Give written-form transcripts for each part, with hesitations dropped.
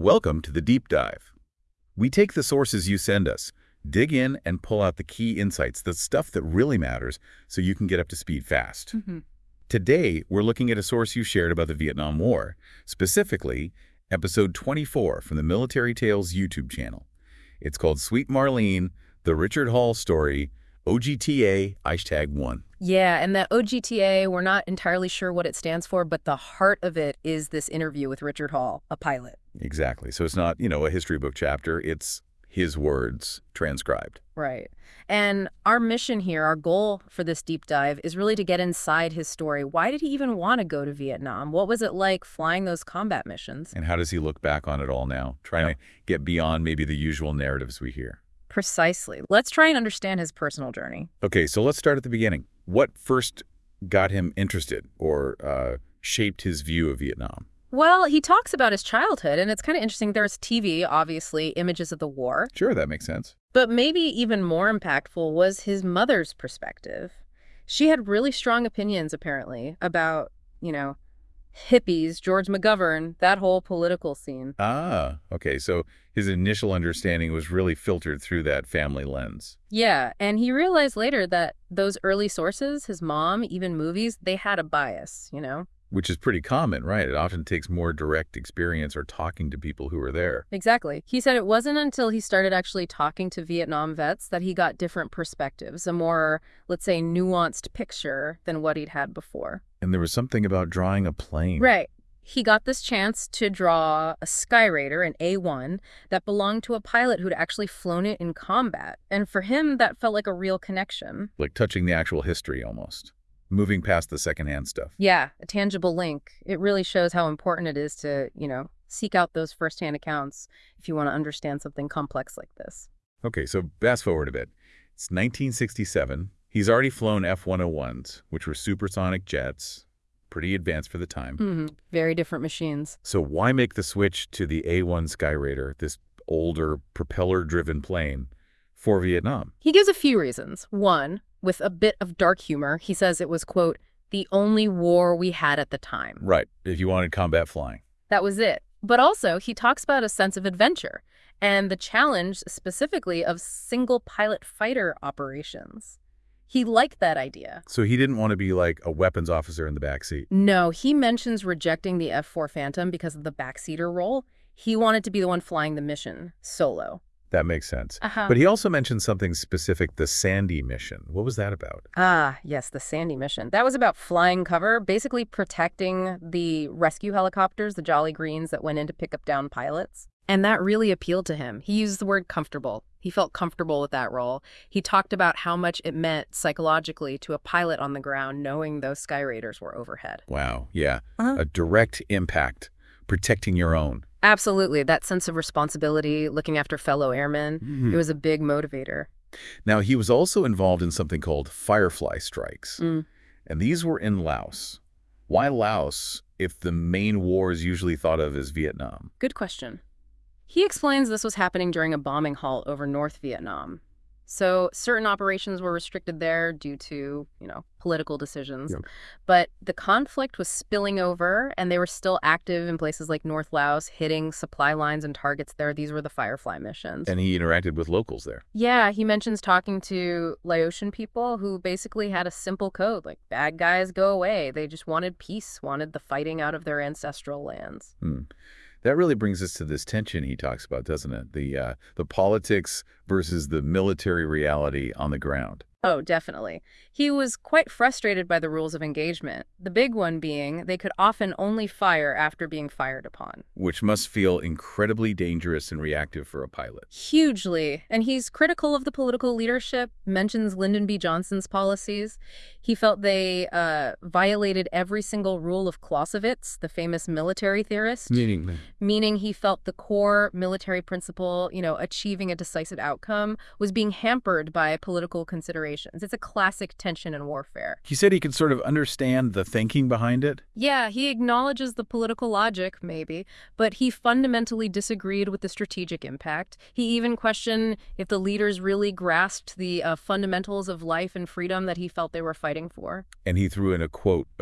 Welcome to the Deep Dive. We take the sources you send us, dig in, and pull out the key insights, the stuff that really matters, so you can get up to speed fast. Today, we're looking at a source you shared about the Vietnam War, specifically episode 24 from the Military Tales YouTube channel. It's called Sweet Marlene, the Richard Hall Story, OGTA #1. Yeah, and that OGTA, we're not entirely sure what it stands for, but the heart of it is this interview with Richard Hall, a pilot. Exactly. So it's not, a history book chapter. It's his words transcribed. Right. And our mission here, our goal for this deep dive is really to get inside his story. Why did he even want to go to Vietnam? What was it like flying those combat missions? And how does he look back on it all now, trying to get beyond maybe the usual narratives we hear? Precisely. Let's try and understand his personal journey. Okay, so let's start at the beginning. What first got him interested or shaped his view of Vietnam? Well, he talks about his childhood, and it's kind of interesting. There's TV, obviously, images of the war. Sure, that makes sense. But maybe even more impactful was his mother's perspective. She had really strong opinions, apparently, about, hippies, George McGovern, that whole political scene. Ah, okay, so his initial understanding was really filtered through that family lens. Yeah, and he realized later that those early sources, his mom, even movies, they had a bias, Which is pretty common, right? It often takes more direct experience or talking to people who were there. Exactly. He said it wasn't until he started actually talking to Vietnam vets that he got different perspectives, a more, let's say, nuanced picture than what he'd had before. And there was something about drawing a plane. Right. He got this chance to draw a Skyraider, an A-1, that belonged to a pilot who'd actually flown it in combat. And for him, that felt like a real connection. Like touching the actual history almost. Moving past the secondhand stuff. Yeah, a tangible link. It really shows how important it is to, seek out those firsthand accounts if you want to understand something complex like this. Okay, so fast forward a bit. It's 1967. He's already flown F-101s, which were supersonic jets, pretty advanced for the time. Very different machines. So why make the switch to the A-1 Skyraider, this older propeller-driven plane, for Vietnam? He gives a few reasons. One, with a bit of dark humor, he says it was, quote, the only war we had at the time. Right, if you wanted combat flying. That was it. But also, he talks about a sense of adventure and the challenge specifically of single pilot fighter operations. He liked that idea. So he didn't want to be like a weapons officer in the backseat. No, he mentions rejecting the F-4 Phantom because of the backseater role. He wanted to be the one flying the mission solo. That makes sense. But he also mentioned something specific, the Sandy mission. What was that about? Ah, yes, the Sandy mission. That was about flying cover, basically protecting the rescue helicopters, the Jolly Greens that went in to pick up down pilots. And that really appealed to him. He used the word comfortable. He felt comfortable with that role. He talked about how much it meant psychologically to a pilot on the ground knowing those Skyraiders were overhead. Wow, yeah. A direct impact, protecting your own. Absolutely. That sense of responsibility, looking after fellow airmen, it was a big motivator. Now, he was also involved in something called Firefly Strikes. And these were in Laos. Why Laos if the main war is usually thought of as Vietnam? Good question. He explains this was happening during a bombing halt over North Vietnam. So certain operations were restricted there due to, political decisions. Yep. But the conflict was spilling over, and they were still active in places like North Laos, hitting supply lines and targets there. These were the Firefly missions. And he interacted with locals there. Yeah, he mentions talking to Laotian people who basically had a simple code, like bad guys go away. They just wanted peace, wanted the fighting out of their ancestral lands. That really brings us to this tension he talks about, doesn't it? The politics versus the military reality on the ground. Oh, definitely. He was quite frustrated by the rules of engagement, the big one being they could often only fire after being fired upon. Which must feel incredibly dangerous and reactive for a pilot. Hugely. And he's critical of the political leadership, mentions Lyndon B. Johnson's policies. He felt they violated every single rule of Clausewitz, the famous military theorist. Meaning he felt the core military principle, achieving a decisive outcome, was being hampered by political considerations. It's a classic tension in warfare. He said he could sort of understand the thinking behind it. Yeah, he acknowledges the political logic, maybe, but he fundamentally disagreed with the strategic impact. He even questioned if the leaders really grasped the fundamentals of life and freedom that he felt they were fighting for. And he threw in a quote about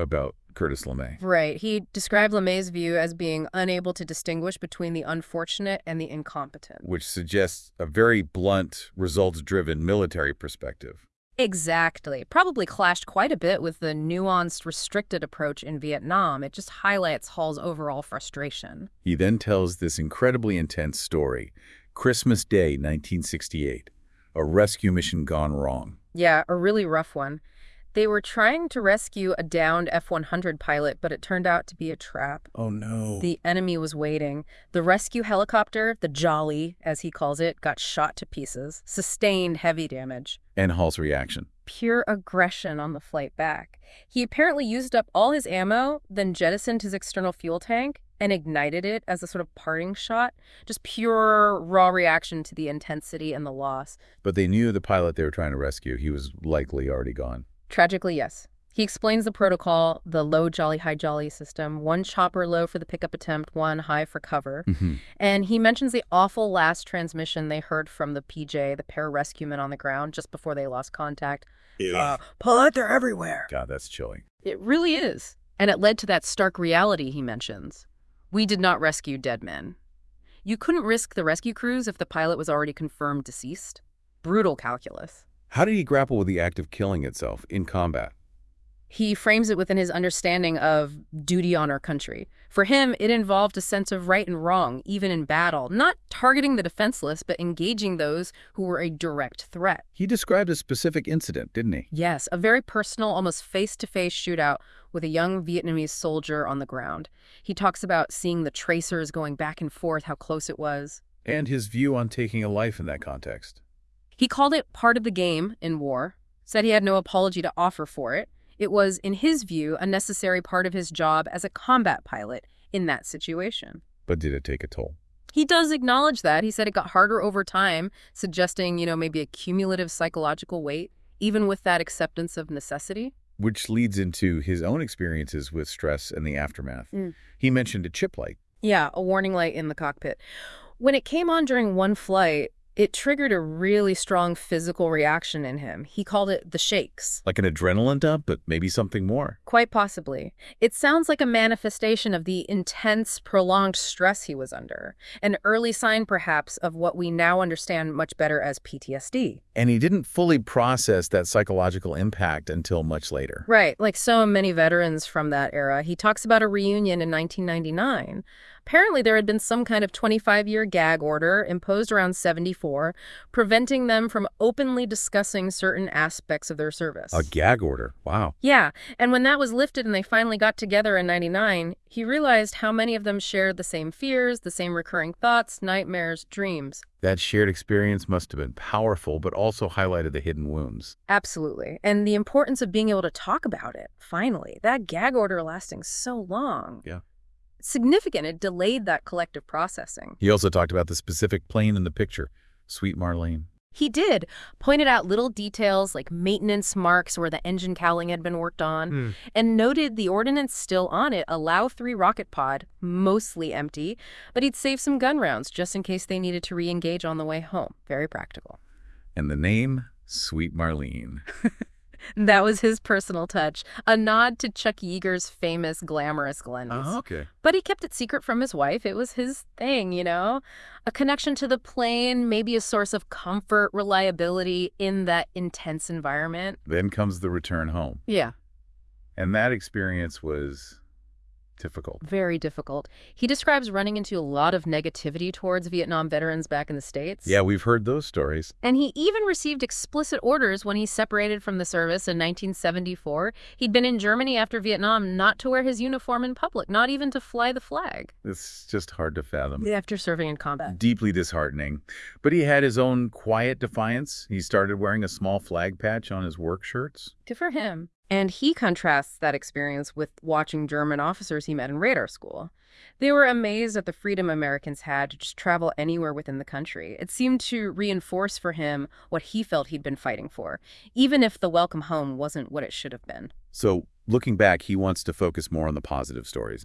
Curtis LeMay. Right. He described LeMay's view as being unable to distinguish between the unfortunate and the incompetent. Which suggests a very blunt, results-driven military perspective. Exactly. Probably clashed quite a bit with the nuanced, restricted approach in Vietnam. It just highlights Hall's overall frustration. He then tells this incredibly intense story. Christmas Day, 1968. A rescue mission gone wrong. Yeah, a really rough one. They were trying to rescue a downed F-100 pilot, but it turned out to be a trap. Oh, no. The enemy was waiting. The rescue helicopter, the Jolly, as he calls it, got shot to pieces, sustained heavy damage. And Hall's reaction. Pure aggression on the flight back. He apparently used up all his ammo, then jettisoned his external fuel tank and ignited it as a sort of parting shot. Just pure, raw reaction to the intensity and the loss. But they knew the pilot they were trying to rescue. He was likely already gone. Tragically, yes. He explains the protocol, the low jolly, high jolly system, one chopper low for the pickup attempt, one high for cover. And he mentions the awful last transmission they heard from the PJ, the pararescuemen on the ground, just before they lost contact. Pull out, they're everywhere. God, that's chilling. It really is. And it led to that stark reality he mentions. We did not rescue dead men. You couldn't risk the rescue crews if the pilot was already confirmed deceased. Brutal calculus. How did he grapple with the act of killing itself in combat? He frames it within his understanding of duty on our country. For him, it involved a sense of right and wrong, even in battle, not targeting the defenseless, but engaging those who were a direct threat. He described a specific incident, didn't he? Yes, a very personal, almost face-to-face shootout with a young Vietnamese soldier on the ground. He talks about seeing the tracers going back and forth, how close it was. And his view on taking a life in that context. He called it part of the game in war, said he had no apology to offer for it. It was, in his view, a necessary part of his job as a combat pilot in that situation. But did it take a toll? He does acknowledge that. He said it got harder over time, suggesting, maybe a cumulative psychological weight, even with that acceptance of necessity. Which leads into his own experiences with stress and the aftermath. He mentioned a chip light. Yeah, a warning light in the cockpit. When it came on during one flight, it triggered a really strong physical reaction in him. He called it the shakes. Like an adrenaline dump, but maybe something more. Quite possibly. It sounds like a manifestation of the intense, prolonged stress he was under. An early sign, perhaps, of what we now understand much better as PTSD. And he didn't fully process that psychological impact until much later. Right, like so many veterans from that era. He talks about a reunion in 1999. Apparently, there had been some kind of 25-year gag order imposed around 74, preventing them from openly discussing certain aspects of their service. A gag order? Wow. Yeah, and when that was lifted and they finally got together in 99, he realized how many of them shared the same fears, the same recurring thoughts, nightmares, dreams. That shared experience must have been powerful, but also highlighted the hidden wounds. Absolutely. And the importance of being able to talk about it, finally. That gag order lasting so long. Yeah. Significant. It delayed that collective processing. He also talked about the specific plane in the picture, Sweet Marlene. He did. Pointed out little details like maintenance marks where the engine cowling had been worked on, and noted the ordnance still on it, a LAU-3 rocket pod, mostly empty, but he'd save some gun rounds just in case they needed to re-engage on the way home. Very practical. And the name, Sweet Marlene. That was his personal touch, a nod to Chuck Yeager's famous glamorous Glens. Oh, okay. But he kept it secret from his wife. It was his thing, A connection to the plane, maybe a source of comfort, reliability in that intense environment. Then comes the return home. Yeah. And that experience was difficult. Very difficult. He describes running into a lot of negativity towards Vietnam veterans back in the States. Yeah, we've heard those stories. And he even received explicit orders when he separated from the service in 1974. He'd been in Germany after Vietnam not to wear his uniform in public, not even to fly the flag. It's just hard to fathom. After serving in combat. Deeply disheartening. But he had his own quiet defiance. He started wearing a small flag patch on his work shirts. Good for him. And he contrasts that experience with watching German officers he met in radar school. They were amazed at the freedom Americans had to just travel anywhere within the country. It seemed to reinforce for him what he felt he'd been fighting for, even if the welcome home wasn't what it should have been. So, looking back, he wants to focus more on the positive stories now.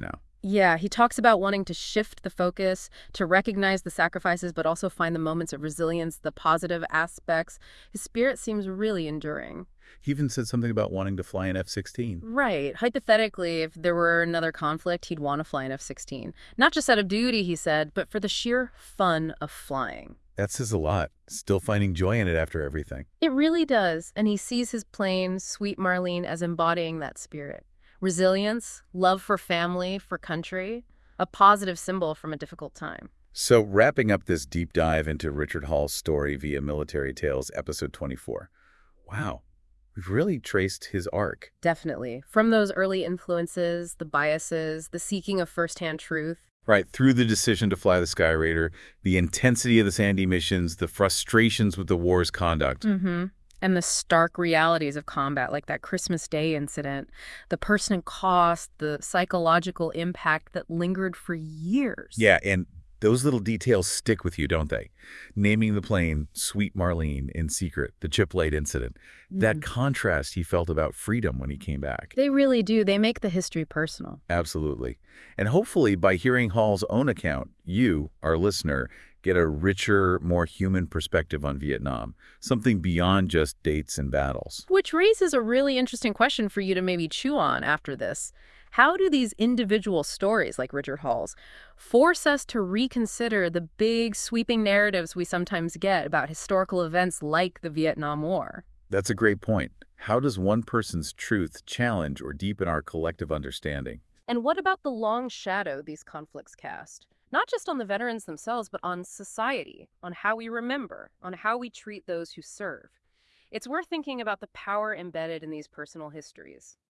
Yeah, he talks about wanting to shift the focus, to recognize the sacrifices, but also find the moments of resilience, the positive aspects. His spirit seems really enduring. He even said something about wanting to fly an F-16. Right. Hypothetically, if there were another conflict, he'd want to fly an F-16. Not just out of duty, he said, but for the sheer fun of flying. That says a lot. Still finding joy in it after everything. It really does, and he sees his plane, Sweet Marlene, as embodying that spirit. Resilience, love for family, for country, a positive symbol from a difficult time. So wrapping up this deep dive into Richard Hall's story via Military Tales, episode 24. Wow, we've really traced his arc. Definitely. From those early influences, the biases, the seeking of firsthand truth. Right, through the decision to fly the Sky Raider, the intensity of the Sandy missions, the frustrations with the war's conduct. And the stark realities of combat, like that Christmas Day incident, the personal cost, the psychological impact that lingered for years. Yeah, and those little details stick with you, don't they? Naming the plane Sweet Marlene in secret, the Chip-Late incident. That contrast he felt about freedom when he came back. They really do. They make the history personal. Absolutely. And hopefully by hearing Hall's own account, you, our listener, get a richer, more human perspective on Vietnam, something beyond just dates and battles. Which raises a really interesting question for you to maybe chew on after this. How do these individual stories, like Richard Hall's, force us to reconsider the big, sweeping narratives we sometimes get about historical events like the Vietnam War? That's a great point. How does one person's truth challenge or deepen our collective understanding? And what about the long shadow these conflicts cast? Not just on the veterans themselves, but on society, on how we remember, on how we treat those who serve. It's worth thinking about the power embedded in these personal histories.